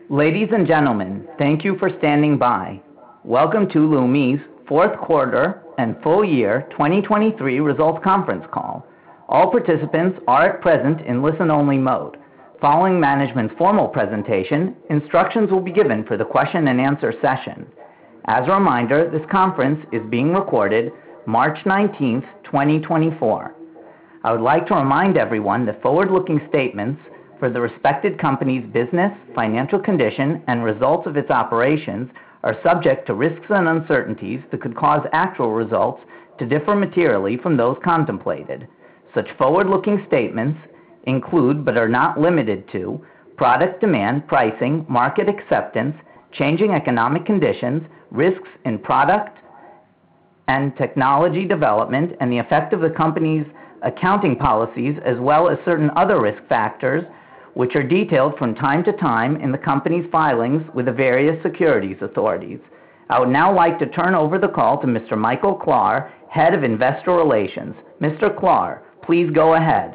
Ladies and gentlemen, thank you for standing by. Welcome to Leumi's fourth quarter and full year 2023 results conference call. All participants are at present in listen-only mode. Following management's formal presentation, instructions will be given for the question and answer session. As a reminder, this conference is being recorded March 19th, 2024. I would like to remind everyone that forward-looking statements for the respected company's business, financial condition, and results of its operations are subject to risks and uncertainties that could cause actual results to differ materially from those contemplated. Such forward-looking statements include, but are not limited to, product demand, pricing, market acceptance, changing economic conditions, risks in product and technology development, and the effect of the company's accounting policies, as well as certain other risk factors, which are detailed from time to time in the company's filings with the various securities authorities. I would now like to turn over the call to Mr. Michael Klahr, Head of Investor Relations. Mr. Klahr, please go ahead.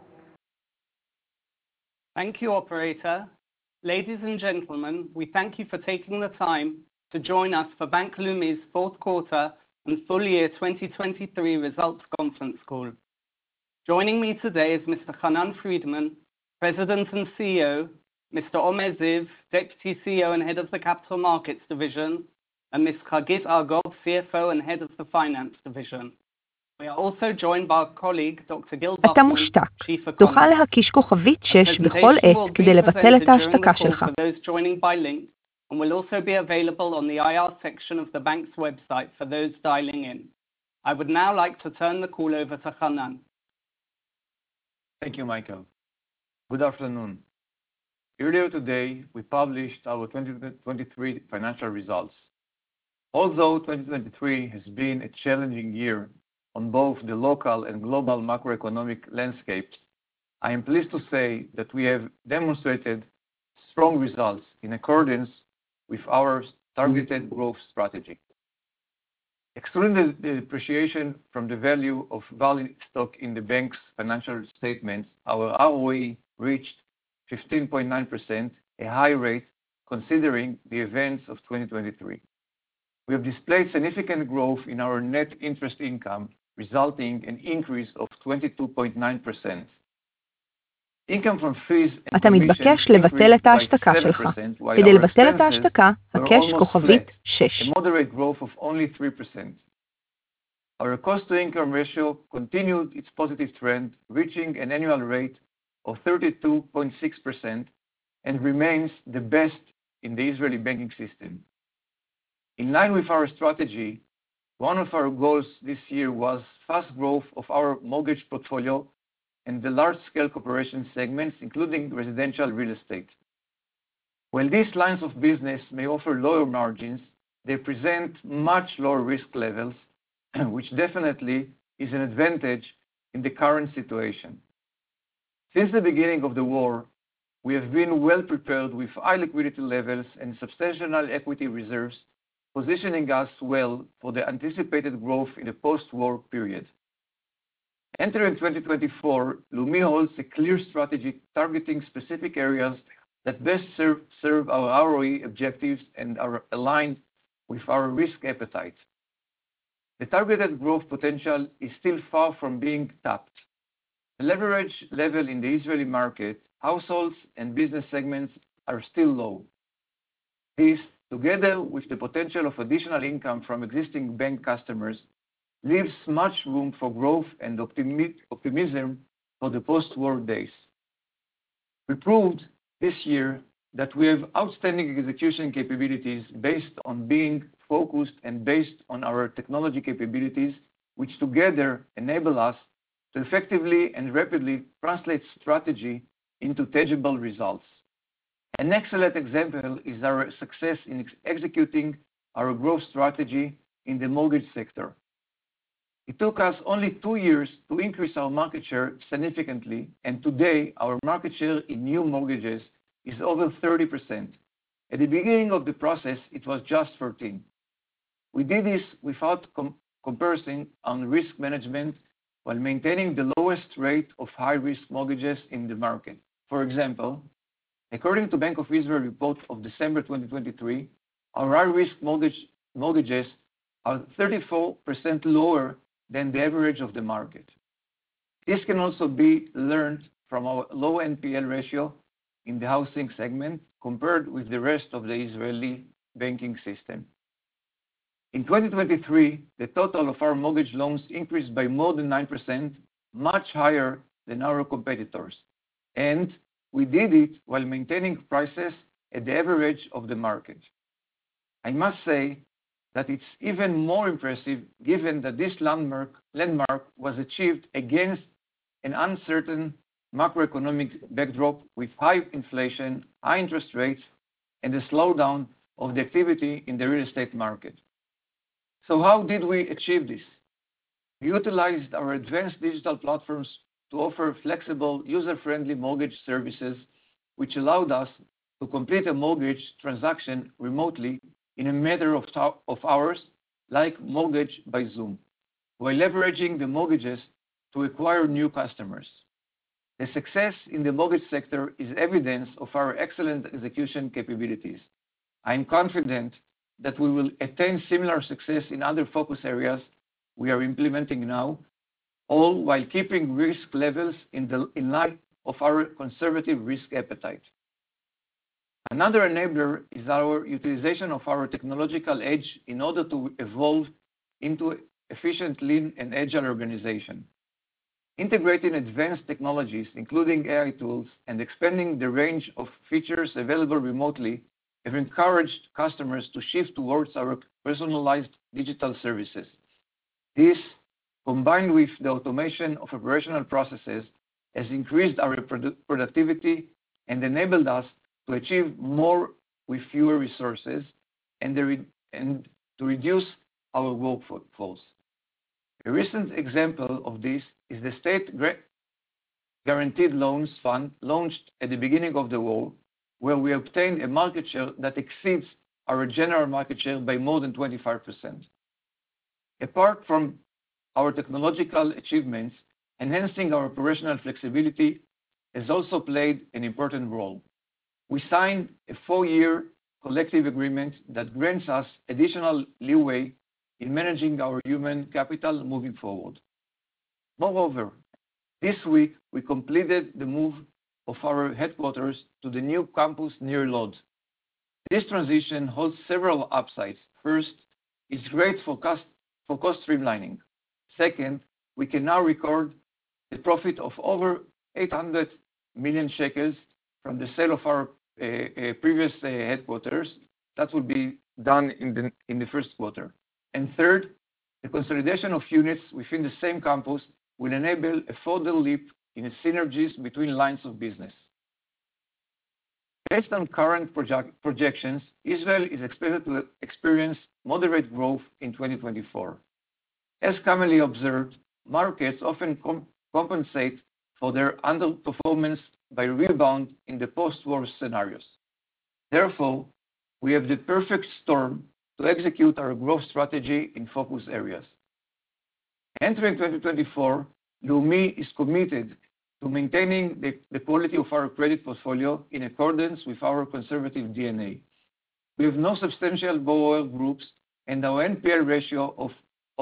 Thank you, operator. Ladies and gentlemen, we thank you for taking the time to join us for Bank Leumi's fourth quarter and full year 2023 results conference call. Joining me today is Mr. Hanan Friedman, President and CEO, Mr. Omer Ziv, Deputy CEO and Head of the Capital Markets Division, and Ms. Hagit Argov, CFO and Head of the Finance Division. We are also joined by our colleague, Dr. Gil Bufman, אתה מושתק. Chief Economist. תוכל להקיש כוכבית 6 בכל עת כדי לבטל את ההשתקה שלך. For those joining by link, and will also be available on the IR section of the bank's website for those dialing in. I would now like to turn the call over to Hanan. Thank you, Michael. Good afternoon. Earlier today, we published our 2023 financial results. Although 2023 has been a challenging year on both the local and global macroeconomic landscapes, I am pleased to say that we have demonstrated strong results in accordance with our targeted growth strategy. Excluding the depreciation from the value of Valley stock in the bank's financial statements, our ROE reached 15.9%, a high rate considering the events of 2023. We have displayed significant growth in our net interest income, resulting in an increase of 22.9%. Income from fees and אתה מתבקש לבטל את ההשתקה שלך. כדי לבטל את ההשתקה, הקש כוכבית 6. A moderate growth of only 3%. Our cost-to-income ratio continued its positive trend, reaching an annual rate of 32.6% and remains the best in the Israeli banking system. In line with our strategy, one of our goals this year was fast growth of our mortgage portfolio and the large-scale cooperation segments, including residential real estate. While these lines of business may offer lower margins, they present much lower risk levels, which definitely is an advantage in the current situation. Since the beginning of the war, we have been well prepared with high liquidity levels and substantial equity reserves, positioning us well for the anticipated growth in the post-war period. Entering 2024, Leumi holds a clear strategy targeting specific areas that best serve our ROE objectives and are aligned with our risk appetite. The targeted growth potential is still far from being tapped. The leverage level in the Israeli market, households and business segments are still low. This, together with the potential of additional income from existing bank customers, leaves much room for growth and optimism for the post-war days. We proved this year that we have outstanding execution capabilities based on being focused and based on our technology capabilities, which together enable us to effectively and rapidly translate strategy into tangible results. An excellent example is our success in executing our growth strategy in the mortgage sector. It took us only 2 years to increase our market share significantly, and today our market share in new mortgages is over 30%. At the beginning of the process, it was just 14%. We did this without comparison on risk management while maintaining the lowest rate of high-risk mortgages in the market. For example, According to Bank of Israel report of December 2023, our high-risk mortgages are 34% lower than the average of the market. This can also be learned from our low NPL ratio in the housing segment compared with the rest of the Israeli banking system. In 2023, the total of our mortgage loans increased by more than 9%, much higher than our competitors, and we did it while maintaining prices at the average of the market. I must say that it's even more impressive given that this landmark was achieved against an uncertain macroeconomic backdrop with high inflation, high interest rates, and a slowdown of the activity in the real estate market. So how did we achieve this? We utilized our advanced digital platforms to offer flexible, user-friendly mortgage services, which allowed us to complete a mortgage transaction remotely in a matter of hours, like Mortgage by Zoom, while leveraging the mortgages to acquire new customers. The success in the mortgage sector is evidence of our excellent execution capabilities. I am confident that we will attain similar success in other focus areas we are implementing now, all while keeping risk levels in line of our conservative risk appetite. Another enabler is our utilization of our technological edge in order to evolve into efficient, lean, and agile organization. Integrating advanced technologies, including AI tools, and expanding the range of features available remotely have encouraged customers to shift towards our personalized digital services. This, combined with the automation of operational processes, has increased our productivity and enabled us to achieve more with fewer resources and to reduce our workforce. A recent example of this is the State Guaranteed Loans Fund launched at the beginning of the war, where we obtained a market share that exceeds our general market share by more than 25%. Apart from our technological achievements, enhancing our operational flexibility has also played an important role. We signed a 4-year collective agreement that grants us additional leeway in managing our human capital moving forward. Moreover, this week we completed the move of our headquarters to the new campus near Lod. This transition holds several upsides. First, it's great for cost streamlining. Second, we can now record a profit of over 800 million shekels from the sale of our previous headquarters. That will be done in the first quarter. And third, the consolidation of units within the same campus will enable a further leap in the synergies between lines of business. Based on current projections, Israel is expected to experience moderate growth in 2024. As commonly observed, markets often compensate for their underperformance by rebound in the post-war scenarios. Therefore, we have the perfect storm to execute our growth strategy in focus areas. Entering 2024, Leumi is committed to maintaining the quality of our credit portfolio in accordance with our conservative DNA. We have no substantial borrower groups, and our NPL ratio of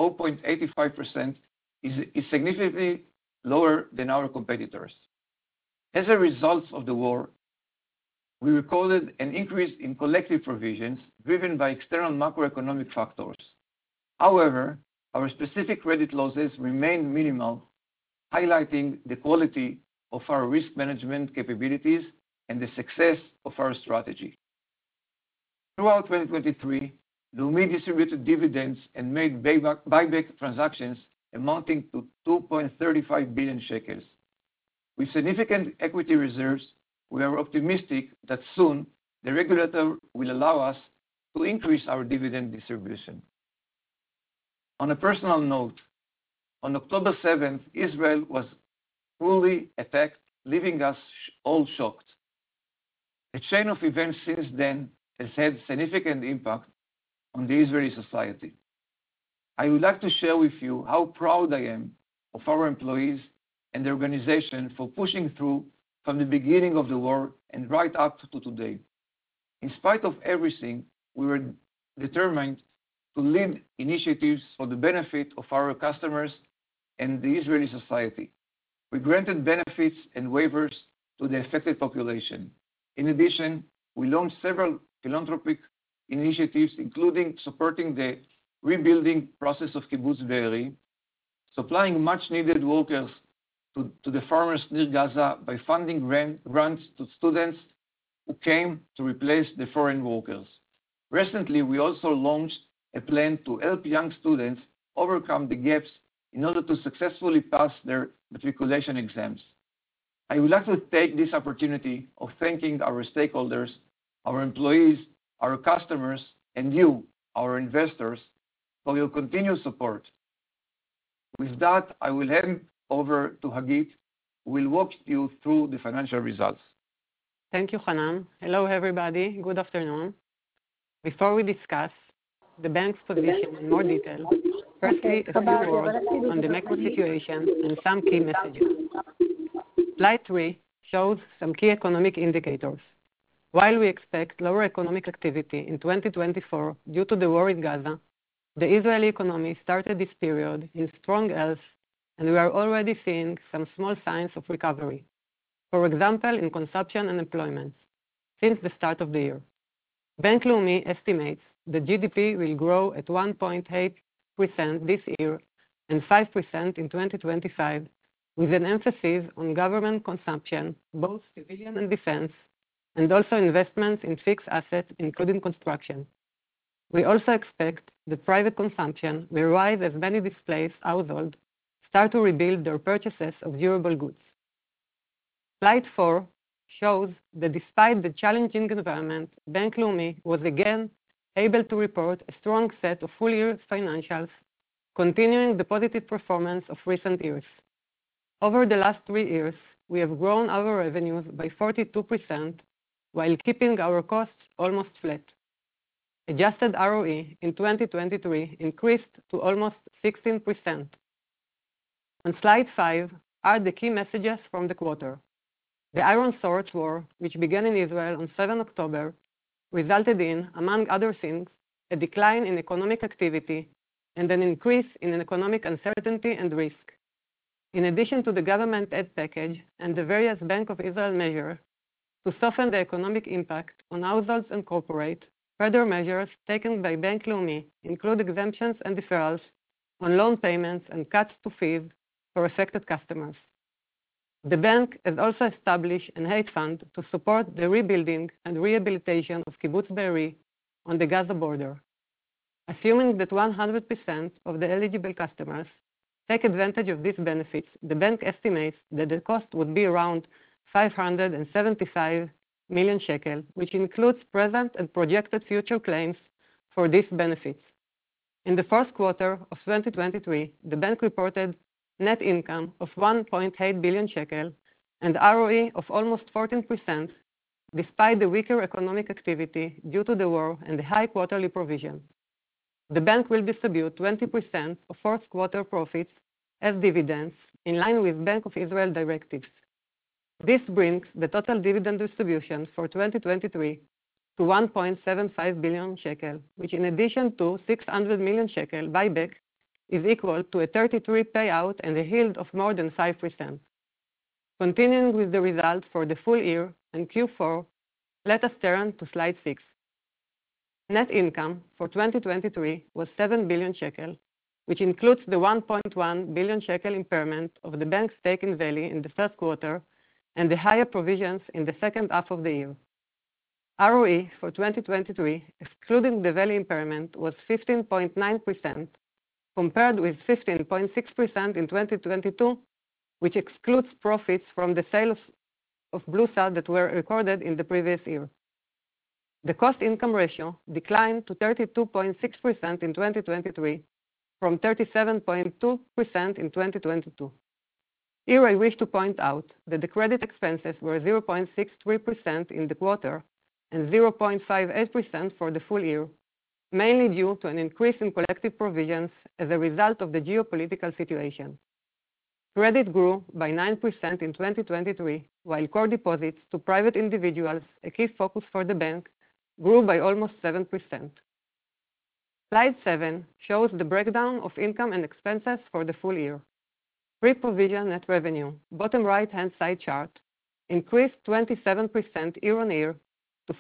0.85% is significantly lower than our competitors. As a result of the war, we recorded an increase in collective provisions driven by external macroeconomic factors. However, our specific credit losses remain minimal, highlighting the quality of our risk management capabilities and the success of our strategy. Throughout 2023, Leumi distributed dividends and made buyback transactions amounting to 2.35 billion shekels. With significant equity reserves, we are optimistic that soon the regulator will allow us to increase our dividend distribution. On a personal note, on October 7th, Israel was cruelly attacked, leaving us all shocked. The chain of events since then has had significant impact on the Israeli society. I would like to share with you how proud I am of our employees and the organization for pushing through from the beginning of the war and right up to today. In spite of everything, we were determined to lead initiatives for the benefit of our customers and the Israeli society. We granted benefits and waivers to the affected population. In addition, we launched several philanthropic initiatives, including supporting the rebuilding process of Kibbutz Be'eri, supplying much-needed workers to the farmers near Gaza by funding grants to students who came to replace the foreign workers. Recently, we also launched a plan to help young students overcome the gaps in order to successfully pass their matriculation exams. I would like to take this opportunity of thanking our stakeholders, our employees, our customers, and you, our investors, for your continued support. With that, I will hand over to Hagit, who will walk you through the financial results. Thank you, Hanan. Hello, everybody. Good afternoon. Before we discuss the bank's position in more detail, firstly, a few words on the macro situation and some key messages. Slide 3 shows some key economic indicators. While we expect lower economic activity in 2024 due to the war in Gaza, the Israeli economy started this period in strong health, and we are already seeing some small signs of recovery. For example, in consumption and employment, since the start of the year. Bank Leumi estimates the GDP will grow at 1.8% this year and 5% in 2025, with an emphasis on government consumption, both civilian and defense, and also investments in fixed assets, including construction. We also expect that private consumption will rise as many displaced households start to rebuild their purchases of durable goods. Slide 4 shows that despite the challenging environment, Bank Leumi was again able to report a strong set of full-year financials, continuing the positive performance of recent years. Over the last 3 years, we have grown our revenues by 42%, while keeping our costs almost flat. Adjusted ROE in 2023 increased to almost 16%. On slide 5 are the key messages from the quarter. The Iron Swords War, which began in Israel on 7 October, resulted in, among other things, a decline in economic activity and an increase in economic uncertainty and risk. In addition to the government aid package and the various Bank of Israel measures to soften the economic impact on households and corporate, further measures taken by Bank Leumi include exemptions and deferrals on loan payments and cuts to fees for affected customers. The bank has also established an aid fund to support the rebuilding and rehabilitation of Kibbutz Be'eri on the Gaza border. Assuming that 100% of the eligible customers take advantage of these benefits, the bank estimates that the cost would be around 575 million shekel, which includes present and projected future claims for these benefits. In the first quarter of 2023, the bank reported net income of 1.8 billion shekel and ROE of almost 14%, despite the weaker economic activity due to the war and the high quarterly provision. The bank will distribute 20% of fourth quarter profits as dividends in line with Bank of Israel directives. This brings the total dividend distribution for 2023 to 1.75 billion shekel, which in addition to 600 million shekel buyback is equal to a 33% payout and a yield of more than 5%. Continuing with the results for the full year and Q4, let us turn to slide 6. Net income for 2023 was 7 billion shekel, which includes the 1.1 billion shekel impairment of the bank's stake in Valley in the first quarter and the higher provisions in the second half of the year. ROE for 2023, excluding the Valley impairment, was 15.9%, compared with 15.6% in 2022, which excludes profits from the sale of Bluesat that were recorded in the previous year. The cost-income ratio declined to 32.6% in 2023 from 37.2% in 2022. Here I wish to point out that the credit expenses were 0.63% in the quarter and 0.58% for the full year, mainly due to an increase in collective provisions as a result of the geopolitical situation. Credit grew by 9% in 2023, while core deposits to private individuals, a key focus for the bank, grew by almost 7%. Slide 7 shows the breakdown of income and expenses for the full year. Pre-provision net revenue, bottom right-hand side chart, increased 27% year-on-year to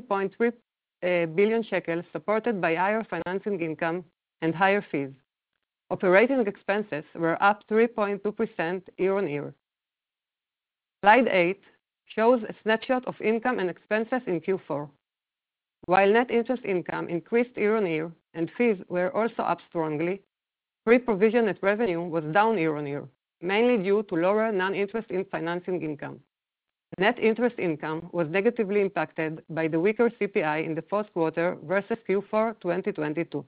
14.3 billion shekels, supported by higher financing income and higher fees. Operating expenses were up 3.2% year-on-year. Slide 8 shows a snapshot of income and expenses in Q4. While net interest income increased year-on-year and fees were also up strongly, pre-provision net revenue was down year-on-year, mainly due to lower non-interest in financing income. Net interest income was negatively impacted by the weaker CPI in the fourth quarter versus Q4 2022.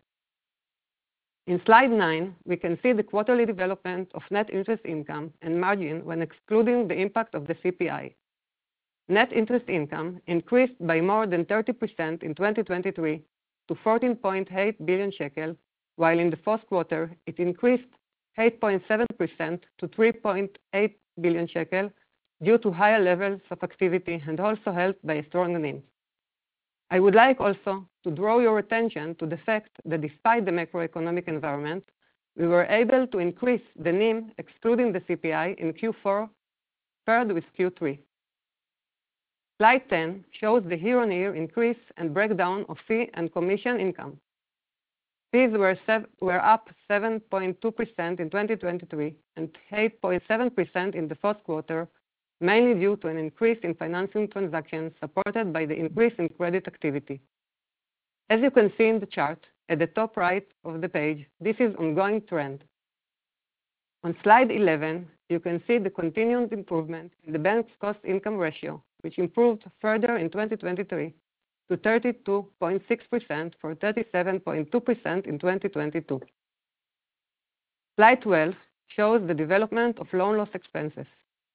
In slide 9, we can see the quarterly development of net interest income and margin when excluding the impact of the CPI. Net interest income increased by more than 30% in 2023 to 14.8 billion shekel, while in the fourth quarter it increased 8.7% to 3.8 billion shekel due to higher levels of activity and also helped by a strong NIM. I would like also to draw your attention to the fact that despite the macroeconomic environment, we were able to increase the NIM excluding the CPI in Q4 paired with Q3. Slide 10 shows the year-on-year increase and breakdown of fee and commission income. Fees were up 7.2% in 2023 and 8.7% in the fourth quarter, mainly due to an increase in financing transactions supported by the increase in credit activity. As you can see in the chart at the top right of the page, this is an ongoing trend. On slide 11, you can see the continued improvement in the bank's cost-income ratio, which improved further in 2023 to 32.6% from 37.2% in 2022. Slide 12 shows the development of loan loss expenses.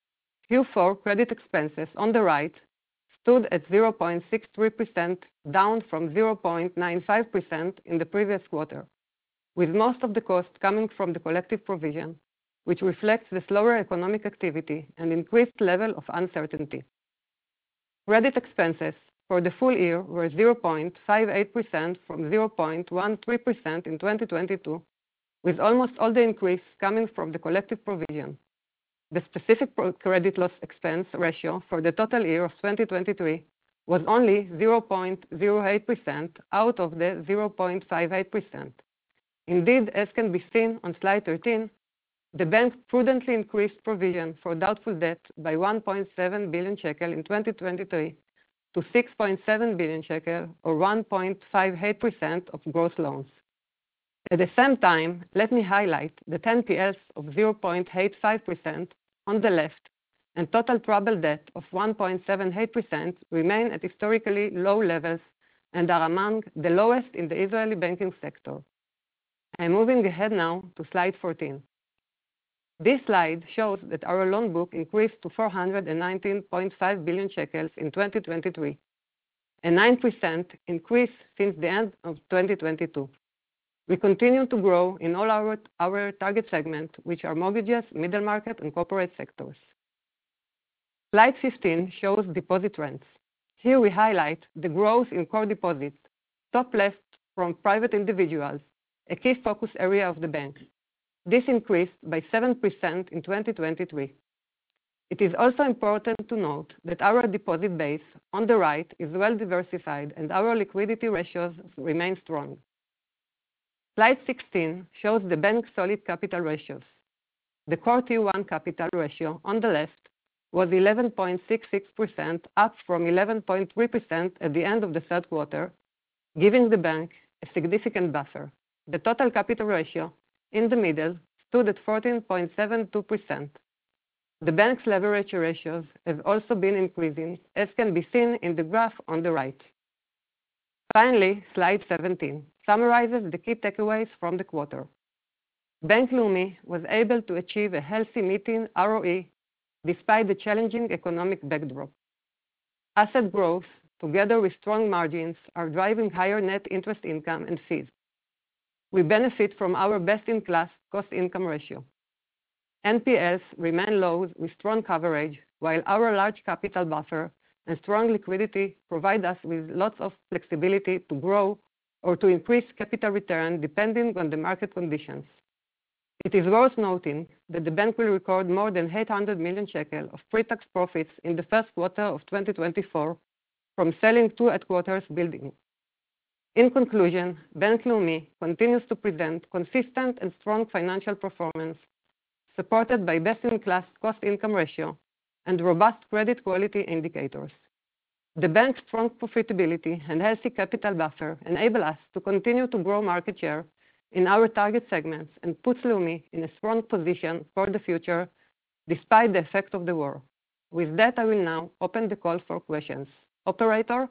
Q4 credit expenses on the right stood at 0.63%, down from 0.95% in the previous quarter, with most of the cost coming from the collective provision, which reflects the slower economic activity and increased level of uncertainty. Credit expenses for the full year were 0.58% from 0.13% in 2022, with almost all the increase coming from the collective provision. The specific credit loss expense ratio for the total year of 2023 was only 0.08% out of the 0.58%. Indeed, as can be seen on slide 13, the bank prudently increased provision for doubtful debt by 1.7 billion shekel in 2023 to 6.7 billion shekel, or 1.58% of gross loans. At the same time, let me highlight the 10 NPLs of 0.85% on the left and total troubled debt of 1.78% remain at historically low levels and are among the lowest in the Israeli banking sector. I'm moving ahead now to slide 14. This slide shows that our loan book increased to 419.5 billion shekels in 2023, a 9% increase since the end of 2022. We continue to grow in all our target segment, which are mortgages, middle market, and corporate sectors. Slide 15 shows deposit trends. Here we highlight the growth in core deposits, top left from private individuals, a key focus area of the bank. This increased by 7% in 2023. It is also important to note that our deposit base on the right is well diversified and our liquidity ratios remain strong. Slide 16 shows the bank's solid capital ratios. The core Tier 1 capital ratio on the left was 11.66%, up from 11.3% at the end of the third quarter, giving the bank a significant buffer. The total capital ratio in the middle stood at 14.72%. The bank's leverage ratios have also been increasing, as can be seen in the graph on the right. Finally, slide 17 summarizes the key takeaways from the quarter. Bank Leumi was able to achieve a healthy mid-teen ROE despite the challenging economic backdrop. Asset growth, together with strong margins, are driving higher net interest income and fees. We benefit from our best-in-class cost-income ratio. NPLs remain low with strong coverage, while our large capital buffer and strong liquidity provide us with lots of flexibility to grow or to increase capital return depending on the market conditions. It is worth noting that the bank will record more than 800 million shekel of pre-tax profits in the first quarter of 2024 from selling two headquarters buildings. In conclusion, Bank Leumi continues to present consistent and strong financial performance, supported by best-in-class cost-income ratio and robust credit quality indicators. The bank's strong profitability and healthy capital buffer enable us to continue to grow market share in our target segments and puts Leumi in a strong position for the future, despite the effect of the war. With that, I will now open the call for questions. Operator?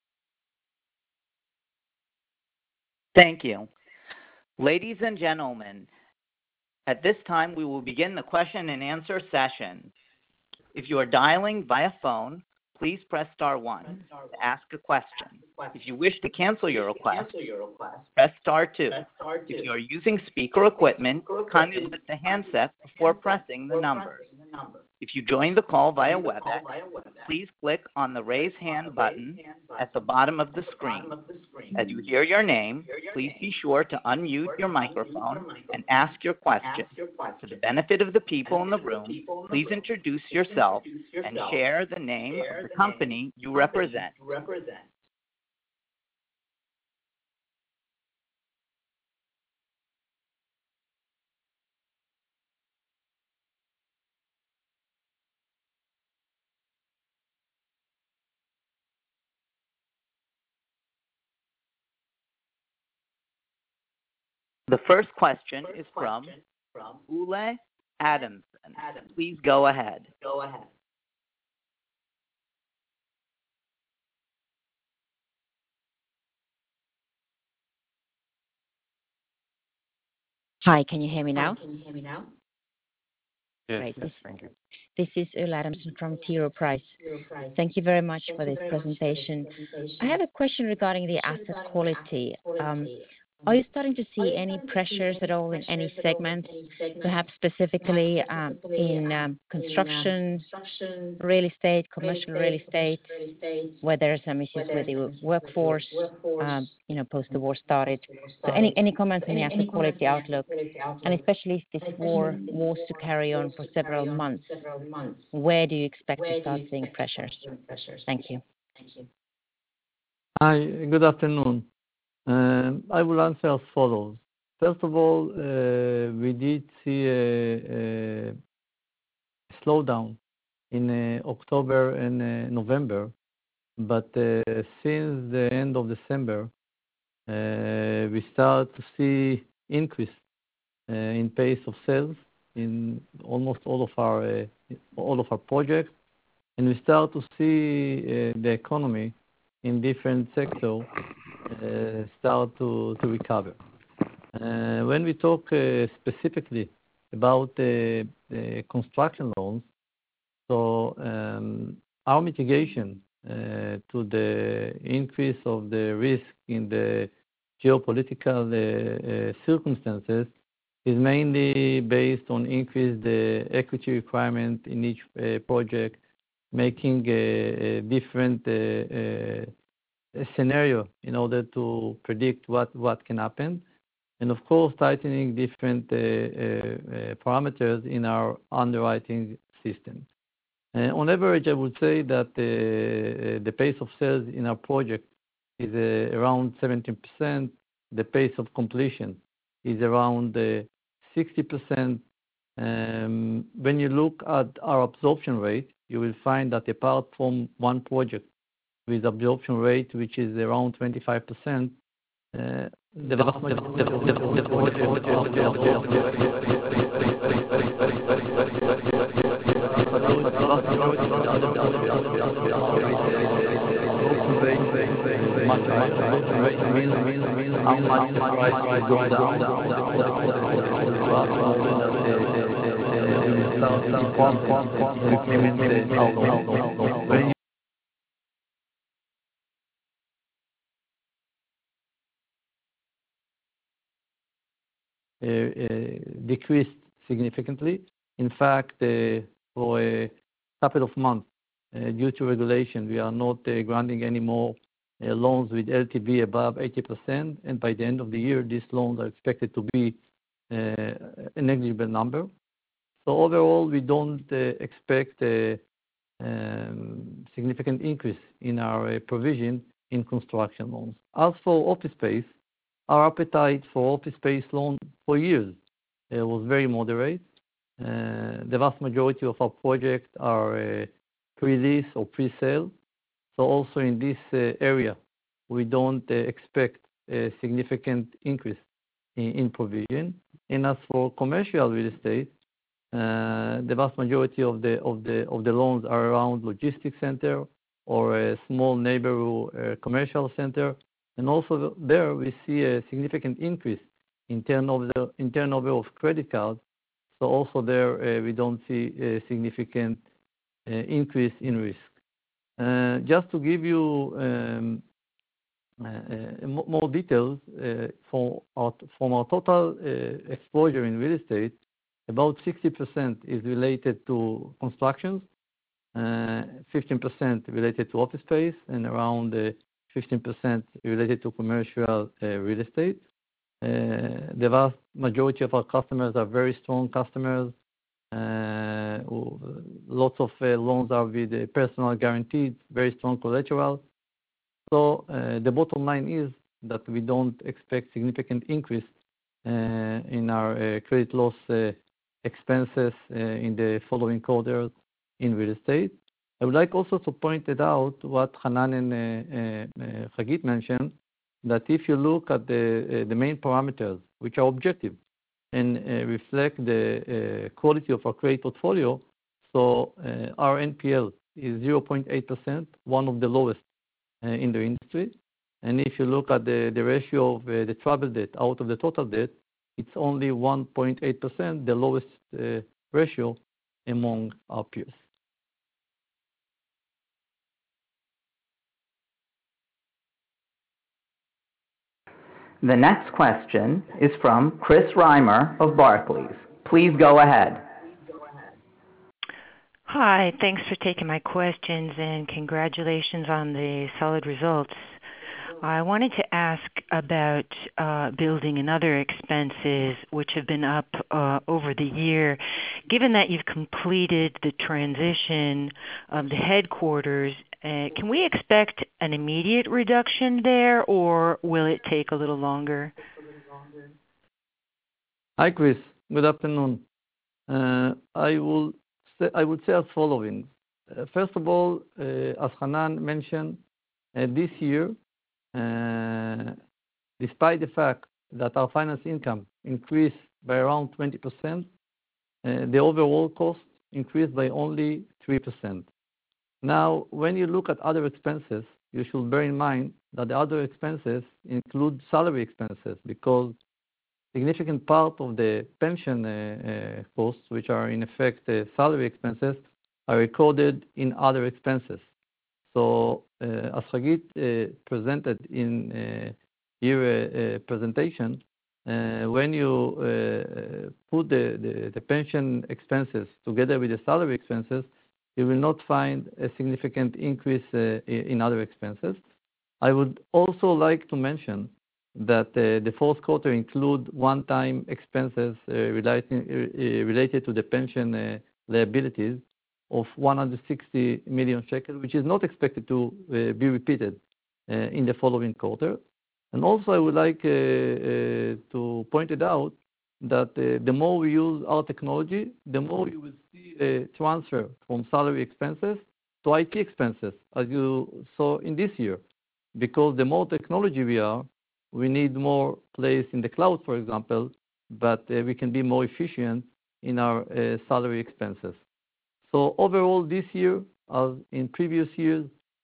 Thank you. Ladies and gentlemen, at this time, we will begin the question and answer session. If you are dialing via phone, please press star 1 to ask a question. If you wish to cancel your request, press star 2. If you are using speaker equipment, kindly lift the handset before pressing the numbers. If you join the call via WebEx, please click on the raise hand button at the bottom of the screen. As you hear your name, please be sure to unmute your microphone and ask your question. For the benefit of the people in the room, please introduce yourself and share the name of the company you represent. The first question is from Ule Adamson. Please go ahead. Hi, can you hear me now? Yes, Great. thank you. This is Ule Adamson from T. Rowe Price. Thank you very much for this presentation. I have a question regarding the asset quality. Are you starting to see any pressures at all in any segments, perhaps specifically in construction, real estate, commercial real estate, where there are some issues with the workforce, post the war started? So any comments on the asset quality outlook, and especially if this war was to carry on for several months, where do you expect to start seeing pressures? Thank you. Hi, good afternoon. I will answer as follows. First of all, we did see a slowdown in October and November, but since the end of December, we start to see increase in pace of sales in almost all of our projects, and we start to see the economy in different sectors start to recover. When we talk specifically about the construction loans, so our mitigation to the increase of the risk in the geopolitical circumstances is mainly based on increase the equity requirement in each project, making a different scenario in order to predict what can happen, and of course tightening different parameters in our underwriting system. On average, I would say that the pace of sales in our project is around 17%. The pace of completion is around 60%. When you look at our absorption rate, you will find that apart from one project with absorption rate which is around 25%, the vast decreased significantly. In fact, for a couple of months, due to regulation, we are not granting any more loans with LTV above 80%, and by the end of the year, these loans are expected to be a negligible number. So overall, we don't expect a significant increase in our provision in construction loans. As for office space, our appetite for office space loans for years was very moderate. The vast majority of our projects are pre-lease or pre-sale. So also in this area, we don't expect a significant increase in provision. And as for commercial real estate, the vast majority of the loans are around logistics center or a small neighborhood commercial center. And also there we see a significant increase in turnover of credit cards. So also there we don't see a significant increase in risk. Just to give you more details from our total exposure in real estate, about 60% is related to constructions, 15% related to office space, and around 15% related to commercial real estate. The vast majority of our customers are very strong customers. Lots of loans are with personal guaranteed, very strong collateral. So the bottom line is that we don't expect significant increase in our credit loss expenses in the following quarters in real estate. I would like also to point it out what Hanan and Hagit mentioned, that if you look at the main parameters, which are objective and reflect the quality of our credit portfolio, so our NPL is 0.8%, one of the lowest in the industry. And if you look at the ratio of the troubled debt out of the total debt, it's only 1.8%, the lowest ratio among our peers. The next question is from Chris Reimer of Barclays. Please go ahead. Hi, thanks for taking my questions and congratulations on the solid results. I wanted to ask about building and other expenses, which have been up over the year. Given that you've completed the transition of the headquarters, can we expect an immediate reduction there, or will it take a little longer? Hi, Chris. Good afternoon. I would say as following. First of all, as Hanan mentioned, this year, despite the fact that our finance income increased by around 20%, the overall cost increased by only 3%. Now, when you look at other expenses, you should bear in mind that the other expenses include salary expenses, because significant part of the pension costs, which are in effect salary expenses, are recorded in other expenses. So, as Hagit presented in your presentation, when you put the pension expenses together with the salary expenses, you will not find a significant increase in other expenses. I would also like to mention that the fourth quarter include one-time expenses related to the pension liabilities of 160 million shekels, which is not expected to be repeated in the following quarter. And also, I would like to point it out that the more we use our technology, the more you will see a transfer from salary expenses to IT expenses, as you saw in this year. Because the more technology we need more place in the cloud, for example, but we can be more efficient in our salary expenses. So overall, this year, as in previous years,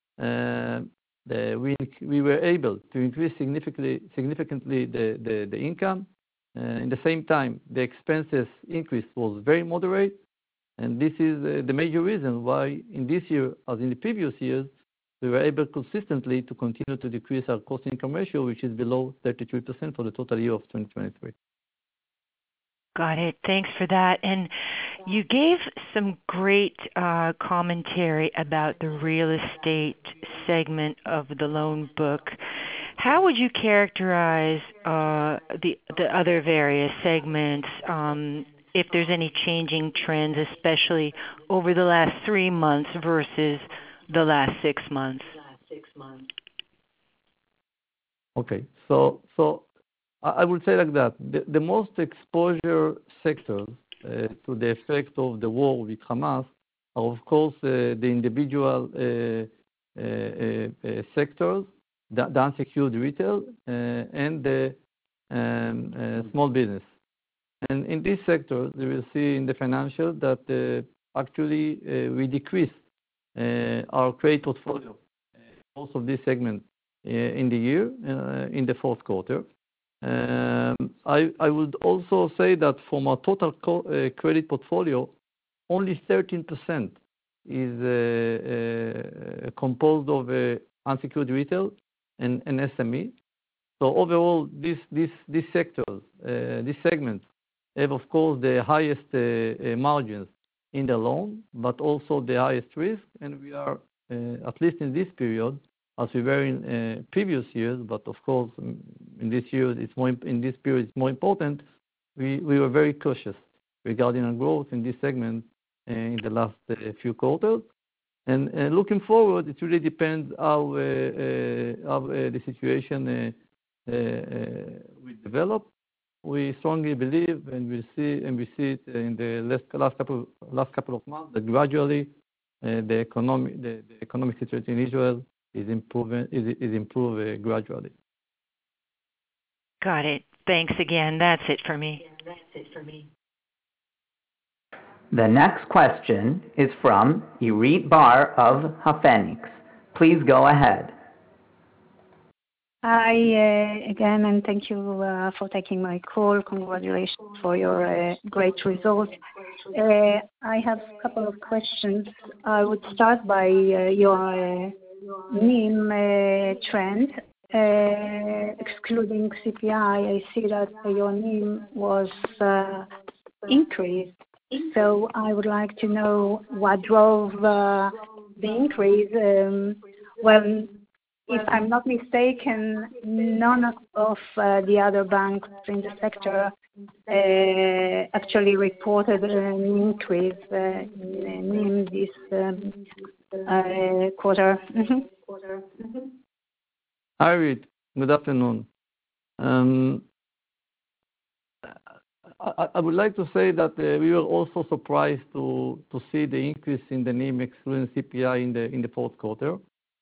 we were able to increase significantly the income. In the same time, the expenses increase was very moderate, and this is the major reason why in this year, as in the previous years, we were able consistently to continue to decrease our cost-income ratio, which is below 33% for the total year of 2023. Got it. Thanks for that. And you gave some great commentary about the real estate segment of the loan book. How would you characterize the other various segments, if there's any changing trends, especially over the last 3 months versus the last 6 months? Okay. So I would say like that. The most exposure sectors to the effect of the war with Hamas are, of course, the individual sectors, the unsecured retail, and the small business. And in these sectors, you will see in the financial that actually we decreased our credit portfolio, most of this segment in the year, in the fourth quarter. I would also say that from our total credit portfolio, only 13% is composed of unsecured retail and SME. So overall, these sectors, these segments have, of course, the highest margins in the loan, but also the highest risk. And we are, at least in this period, as we were in previous years, but of course, in this year, in this period, it's more important. We were very cautious regarding our growth in this segment in the last few quarters. And looking forward, it really depends how the situation will develop. We strongly believe, and we see it in the last couple of months, that gradually the economic situation in Israel is improving gradually. Got it. Thanks again. That's it for me. The next question is from Irit Bar of HaPhoenix. Please go ahead. Hi again, and thank you for taking my call. Congratulations for your great results. I have a couple of questions. I would start by your NIM trend. Excluding CPI, I see that your NIM was increased. So I would like to know what drove the increase. Well, if I'm not mistaken, none of the other banks in the sector actually reported an increase in this quarter. Hi, Irit. Good afternoon. I would like to say that we were also surprised to see the increase in the NIM excluding CPI in the fourth quarter.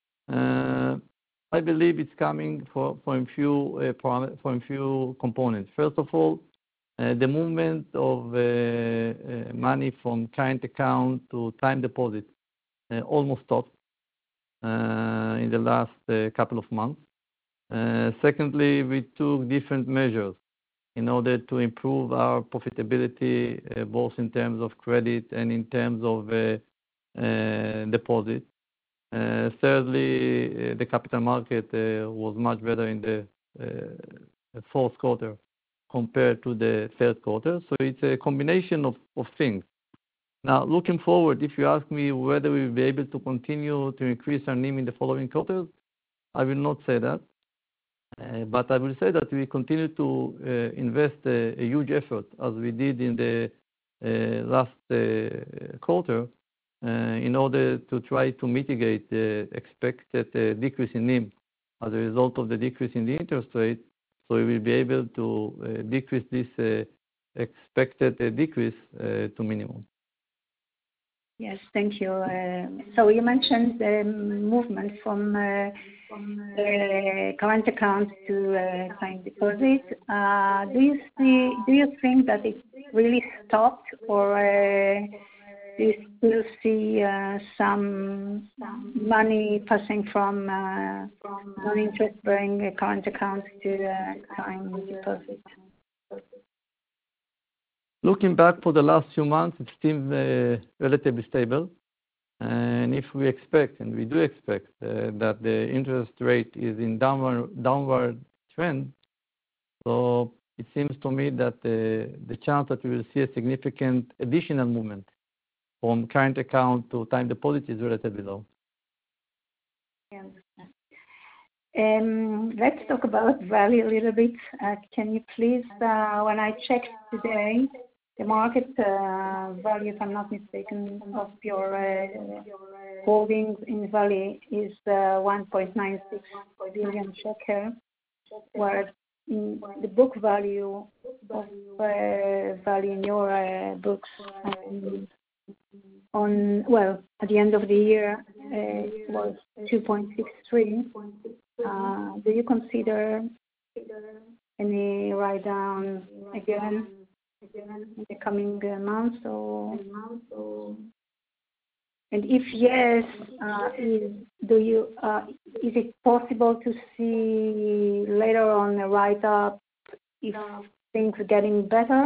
I believe it's coming from a few components. First of all, the movement of money from current account to time deposit almost stopped in the last couple of months. Secondly, we took different measures in order to improve our profitability, both in terms of credit and in terms of deposit. Thirdly, the capital market was much better in the fourth quarter compared to the third quarter. So it's a combination of things. Now, looking forward, if you ask me whether we will be able to continue to increase our NIM in the following quarters, I will not say that. But I will say that we continue to invest a huge effort, as we did in the last quarter, in order to try to mitigate the expected decrease in NIM as a result of the decrease in the interest rate. So we will be able to decrease this expected decrease to minimum. Yes, thank you. So you mentioned the movement from current account to time deposit. Do you think that it really stopped, or do you still see some money passing from non-interest-bearing current accounts to time deposit? Looking back for the last few months, it seems relatively stable. And if we expect, and we do expect, that the interest rate is in downward trend, so it seems to me that the chance that we will see a significant additional movement from current account to time deposit is relatively low. Yes. Let's talk about Valley a little bit. Can you please, when I checked today, the market value, if I'm not mistaken, of your holdings in Valley is 1.96 billion shekel, whereas the book value of Valley in your books at the end of the year was 2.63. Do you consider any write down again in the coming months? And if yes, is it possible to see later on a write up if things are getting better?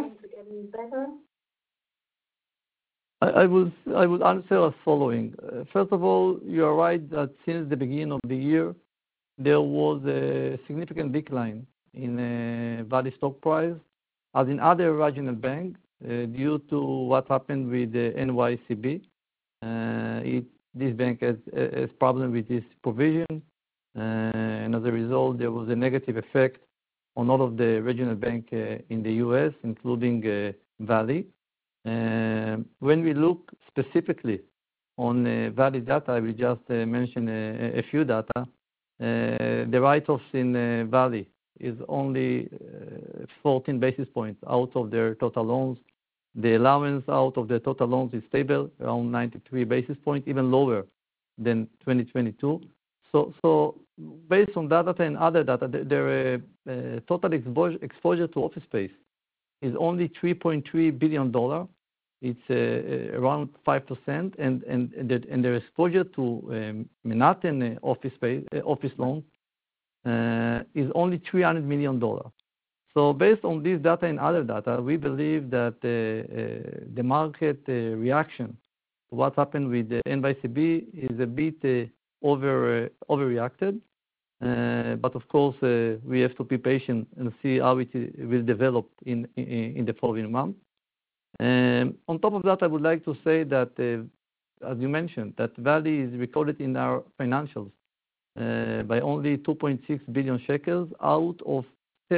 I would answer as following. First of all, you are right that since the beginning of the year, there was a significant decline in Valley stock price, as in other regional banks, due to what happened with the NYCB. This bank has problem with this provision, and as a result, there was a negative effect on all of the regional bank in the U.S., including Valley. When we look specifically on Valley data, I will just mention a few data. The write-offs in Valley is only 14 basis points out of their total loans. The allowance out of the total loans is stable, around 93 basis points, even lower than 2022. So based on that data and other data, their total exposure to office space is only $3.3 billion. It's around 5%, and their exposure to Manhattan office loan is only $300 million. So based on this data and other data, we believe that the market reaction to what happened with the NYCB is a bit overreacted. But of course, we have to be patient and see how it will develop in the following month. On top of that, I would like to say that, as you mentioned, that Valley is recorded in our financials by only 2.6 billion shekels out of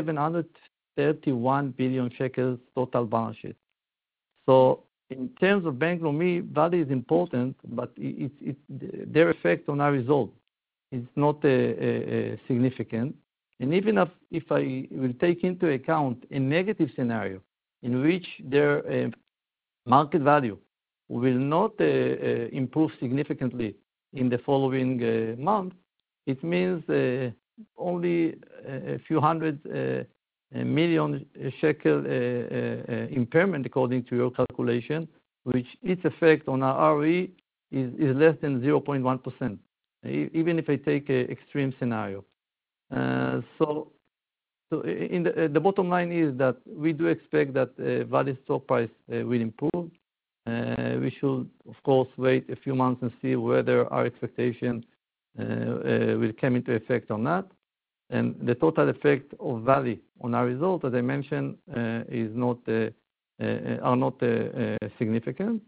731 billion shekels total balance sheet. So in terms of Bank Leumi, Valley is important, but their effect on our result is not significant. And even if I will take into account a negative scenario in which their market value will not improve significantly in the following month, it means only a few hundred million shekel impairment according to your calculation, which its effect on our ROE is less than 0.1%, even if I take an extreme scenario. So the bottom line is that we do expect that Valley stock price will improve. We should, of course, wait a few months and see whether our expectation will come into effect or not. And the total effect of Valley on our result, as I mentioned, are not significant.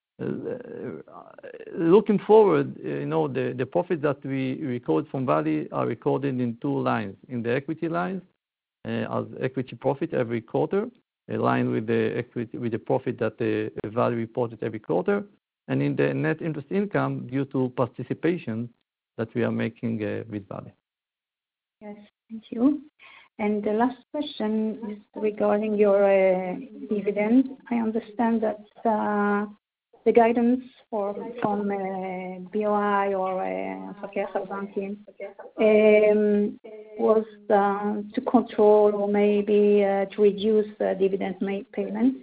Looking forward, the profit that we record from Valley are recorded in two lines. In the equity lines, as equity profit every quarter, aligned with the profit that the Valley reported every quarter, and in the net interest income due to participation that we are making with Valley. Yes, thank you. And the last question is regarding your dividend. I understand that the guidance from BOI or Hamafekech al Bankim was to control or maybe to reduce dividend payments.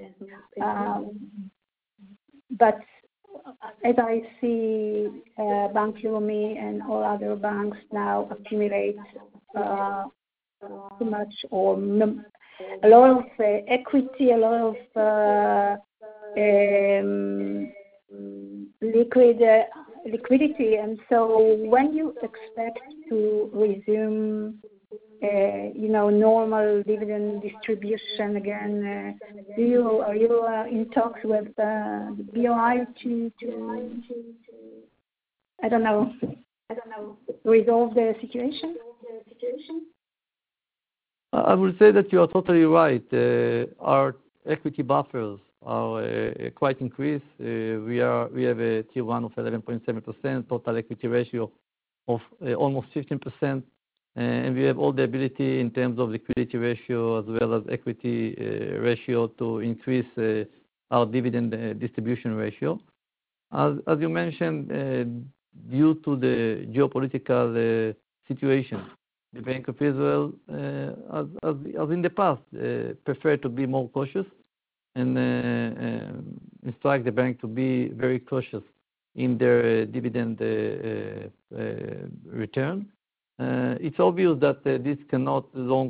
But as I see, Bank Leumi and all other banks now accumulate too much or a lot of equity, a lot of liquidity, and so when you expect to resume normal dividend distribution again? Are you in talks with the BOI to resolve the situation? I would say that you are totally right. Our equity buffers are quite increased. We have a Tier 1 of 11.7%, total equity ratio of almost 15%, and we have all the ability in terms of liquidity ratio as well as equity ratio to increase our dividend distribution ratio. As you mentioned, due to the geopolitical situation, the Bank of Israel, as in the past, preferred to be more cautious and instruct the bank to be very cautious in their dividend return. It's obvious that this cannot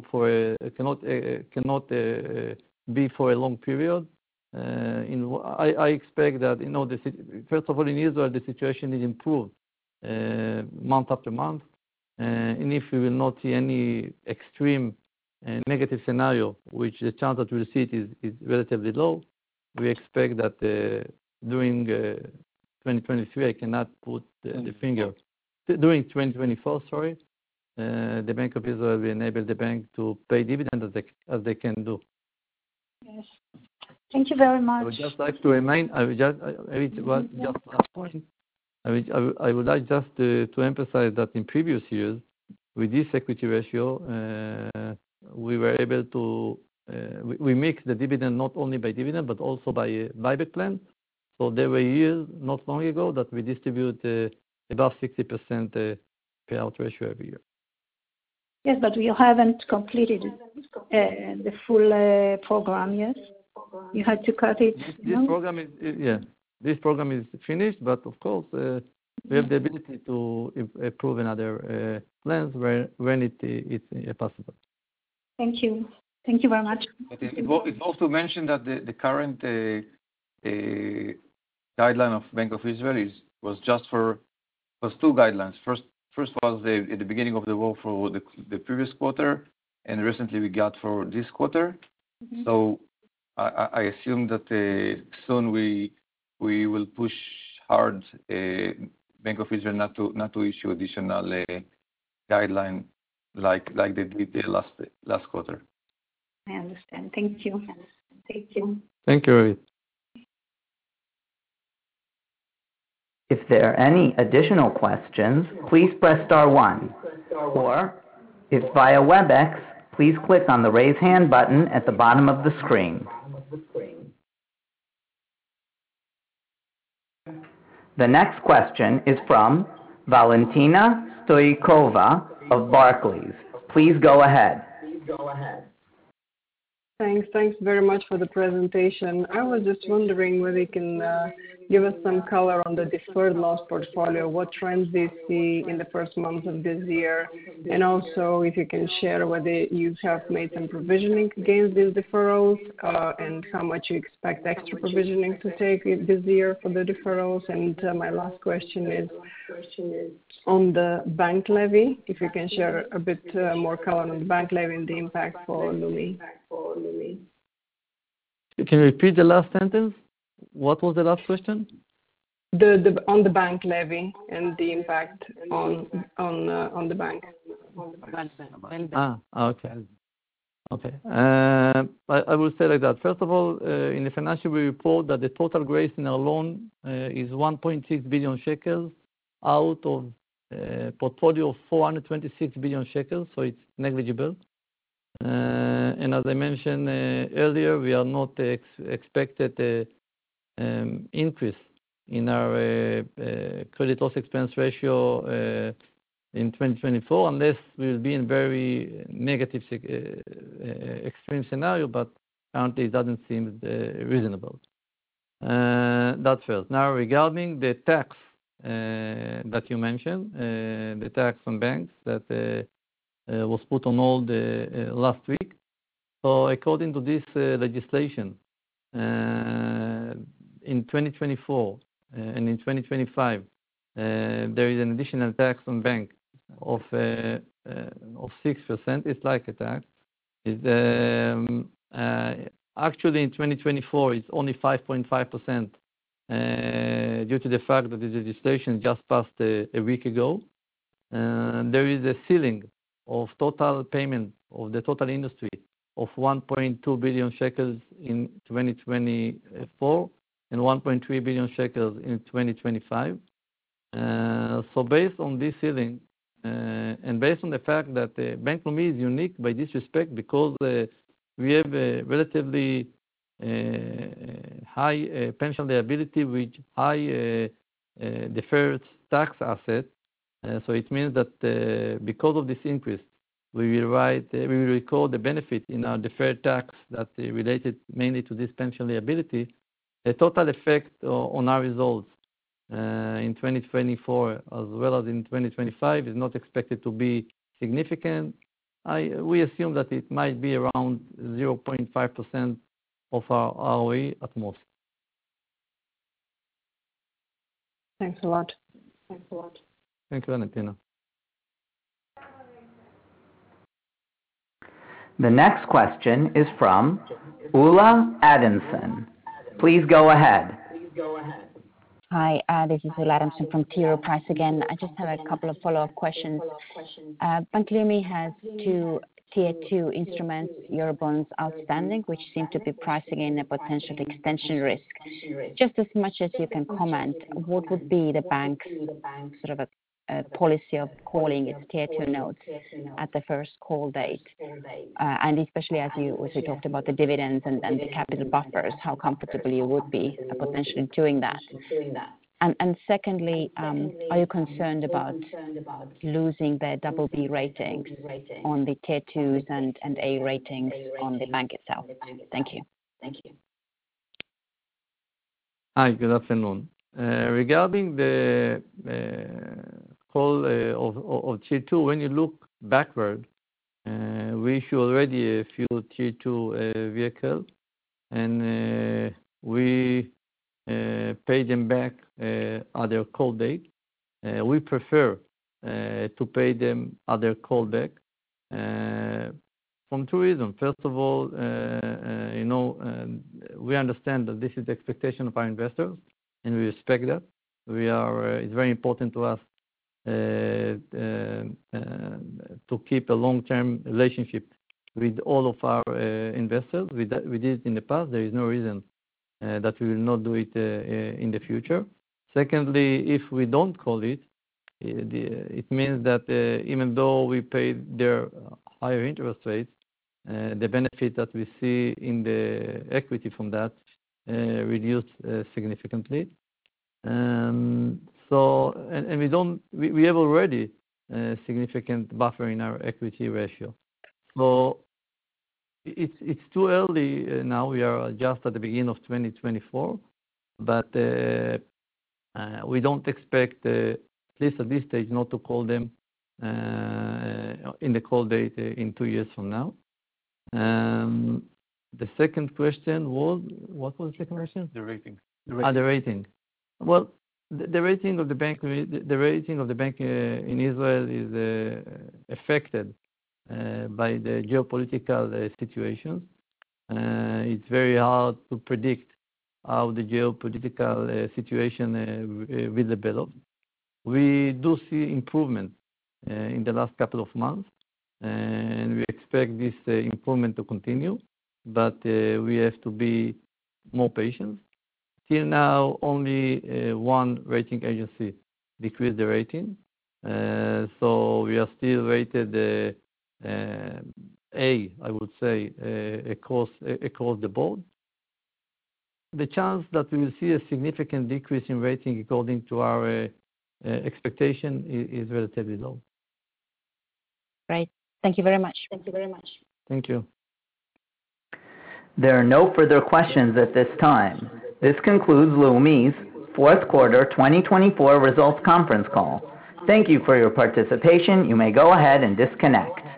be for a long period. I expect that first of all, in Israel, the situation is improved month after month, and if we will not see any extreme negative scenario, which the chance that we'll see it is relatively low, we expect that during 2023, I cannot put the finger. During 2024, sorry, the Bank of Israel will enable the bank to pay dividends as they can do. Yes. Thank you very much. I would just like to remind, just last point. I would like just to emphasize that in previous years, with this equity ratio, we were able to we mix the dividend not only by dividend but also by buyback plan. So there were years not long ago that we distribute above 60% payout ratio every year. Yes, but you haven't completed the full program yet. You had to cut it. This program is finished, but of course, we have the ability to approve another plans when it's possible. Thank you. Thank you very much. But it's also mentioned that the current guideline of Bank of Israel was two guidelines. First was at the beginning of the war for the previous quarter, and recently we got for this quarter. Mm-hmm. So I assume that soon we will push hard Bank of Israel not to issue additional guideline like they did the last quarter. I understand. Thank you. Thank you. Thank you, Ravit. If there are any additional questions, please press star 1. Or, if via WebEx, please click on the raise hand button at the bottom of the screen. The next question is from Valentina Stoykova of Barclays. Please go ahead. Thanks very much for the presentation. I was just wondering whether you can give us some color on the deferred loss portfolio. What trends do you see in the first months of this year? And also, if you can share whether you have made some provisioning against these deferrals, and how much you expect extra provisioning to take this year for the deferrals. And my last question is on the bank levy. If you can share a bit more color on the bank levy and the impact for Leumi. Can you repeat the last sentence? What was the last question? On the bank levy and the impact on the bank. Okay. I will say like that. First of all, in the financial report that the total grace in our loan is 1.6 billion shekels out of a portfolio of 426 billion shekels, so it's negligible. And as I mentioned earlier, we are not expected increase in our credit loss expense ratio in 2024 unless we will be in very negative extreme scenario, but currently it doesn't seem reasonable. That's first. Now regarding the tax that you mentioned, the tax on banks that was put on hold last week. So according to this legislation, in 2024 and in 2025, there is an additional tax on bank of 6%. It's like a tax. Actually, in 2024, it's only 5.5% due to the fact that the legislation just passed a week ago. There is a ceiling of total payment of the total industry of 1.2 billion shekels in 2024 and 1.3 billion shekels in 2025. So based on this ceiling and based on the fact that Bank Leumi is unique by this respect because we have a relatively high pension liability with high deferred tax asset. So it means that because of this increase, we will record the benefit in our deferred tax that related mainly to this pension liability. The total effect on our results in 2024 as well as in 2025 is not expected to be significant. We assume that it might be around 0.5% of our ROE at most. Thanks a lot. Thank you, Valentina. The next question is from Ula Adamson. Please go ahead. Hi, this is Ula Adamson from T. Rowe Price again. I just have a couple of follow-up questions. Bank Leumi has two Tier 2 instruments, Eurobonds outstanding, which seem to be pricing in a potential extension risk. Just as much as you can comment, what would be the bank's sort of a policy of calling its Tier 2 notes at the first call date? And especially as you also talked about the dividends and the capital buffers, how comfortable you would be potentially doing that? And secondly, are you concerned about losing the BB ratings on the Tier 2s and A ratings on the bank itself? Thank you. Hi, good afternoon. Regarding the call of Tier 2, when you look backward, we issue already a few Tier 2 vehicles, and we pay them back at their call date. We prefer to pay them at their call back from two reasons. First of all, we understand that this is the expectation of our investors, and we respect that. It's very important to us to keep a long-term relationship with all of our investors. We did it in the past. There is no reason that we will not do it in the future. Secondly, if we don't call it, it means that even though we pay their higher interest rates, the benefit that we see in the equity from that reduced significantly. We have already a significant buffer in our equity ratio. So it's too early now. We are just at the beginning of 2024, but we don't expect, at least at this stage, not to call them in the call date in 2 years from now. The second question was, what was the second question? The rating. The rating. Well, the rating of the bank in Israel is affected by the geopolitical situations. It's very hard to predict how the geopolitical situation will develop. We do see improvement in the last couple of months, and we expect this improvement to continue, but we have to be more patient. Till now, only one rating agency decreased the rating. So we are still rated A, I would say, across the board. The chance that we will see a significant decrease in rating according to our expectation is relatively low. Right. Thank you very much. Thank you. There are no further questions at this time. This concludes Leumi's fourth quarter 2024 results conference call. Thank you for your participation. You may go ahead and disconnect.